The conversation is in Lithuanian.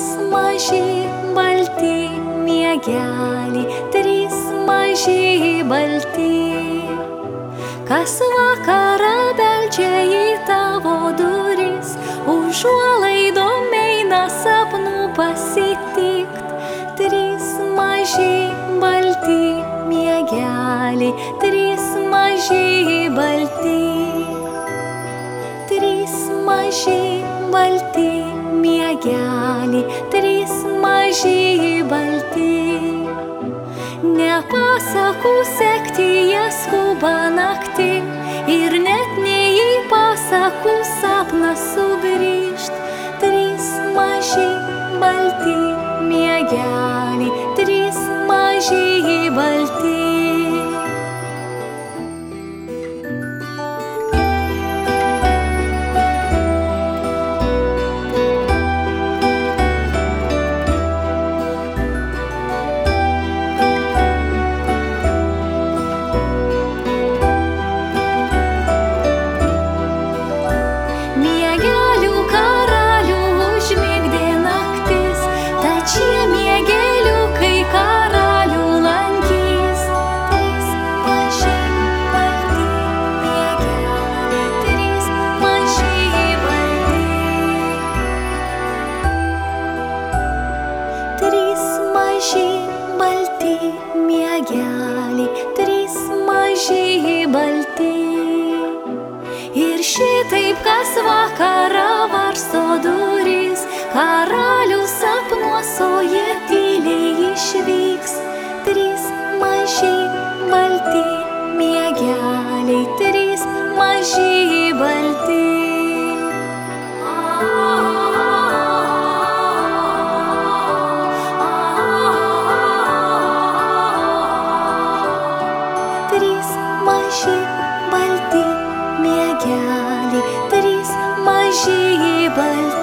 maži balti miegeliai, trys maži balti. Kas vakarą beldžia į tavo duris, užuolaidom eina sapnų pasitikt. Trys maži balti miegeliai, trys maži balti. Trys maži balti miegeliai, trys maži balti. Nepasakų sekti jie skuba naktį ir net nei į pasakų sapną sugrįžt. Trys maži balti miegeliai, trys maži balti. Trys maži balti. Ir šitaip kas vakarą varsto duris, karalius sapnuos, o jie tyliai išvyks. Trys maži balti miegeliai, trys maži balti. Trys maži balti miegeliai, trys maži balti.